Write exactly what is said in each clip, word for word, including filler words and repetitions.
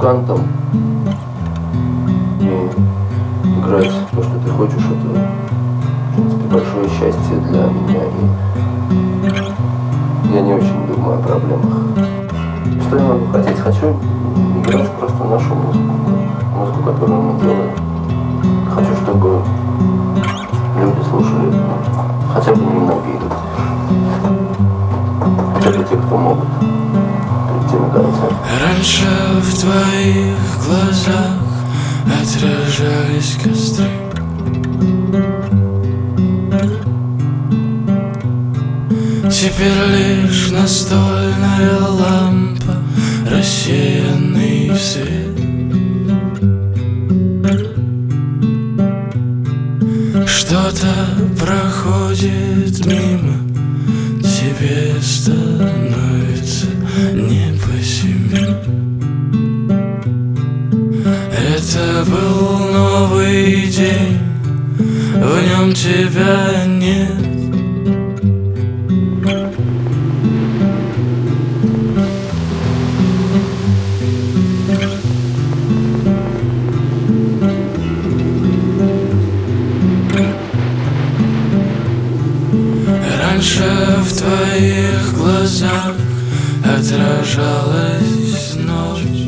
музыкантом и играть то, что ты хочешь, это, в принципе, большое счастье для меня, и я не очень думаю о проблемах. Что я могу хотеть? Хочу играть просто нашу музыку, музыку, которую мы делаем. Хочу, чтобы люди слушали, ну, хотя бы немногие люди, хотя бы те, кто могут прийти на концерт. Раньше в твоих глазах отражались костры, теперь лишь настольная лампа, рассеянный свет. Что-то проходит мимо, тебе становится не по себе. Это был новый день, в нем тебя нет. Раньше в твоих глазах отражалась ночь,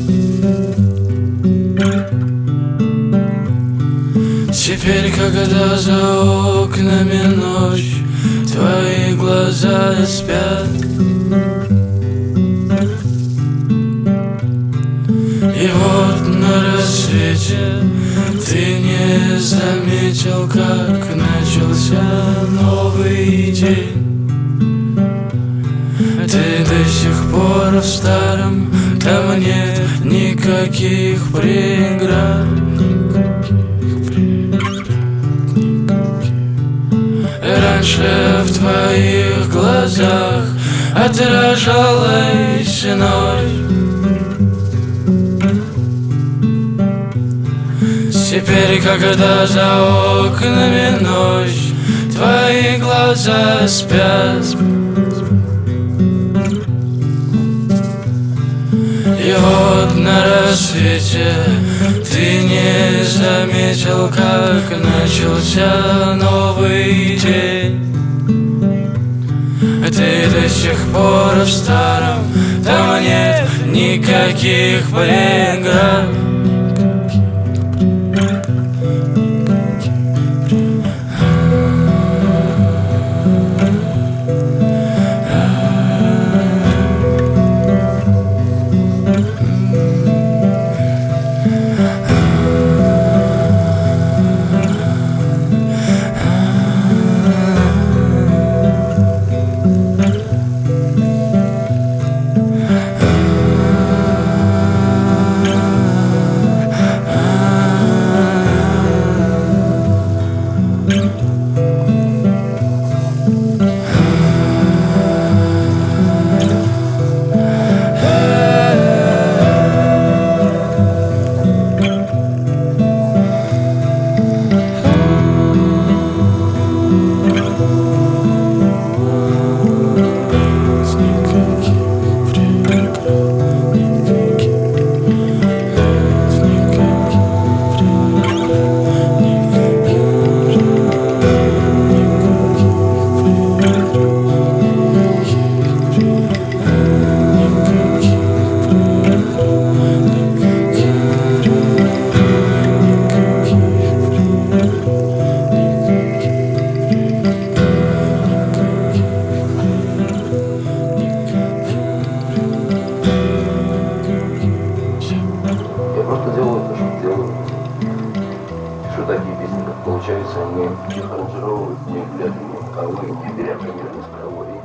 теперь, когда за окнами ночь, твои глаза спят. И вот на рассвете ты не заметил, как начался новый день. Ты до сих пор в старом, там нет никаких преград. Раньше в твоих глазах отражалась ночь, теперь, когда за окнами ночь, твои глаза спят. И вот на рассвете ты не заметил, как начался новый день. Ты до сих пор в старом, там нет никаких преград. Такие песни, как получается, не аранжировывают, не глядя ни в кого, не беря пример ни с кого.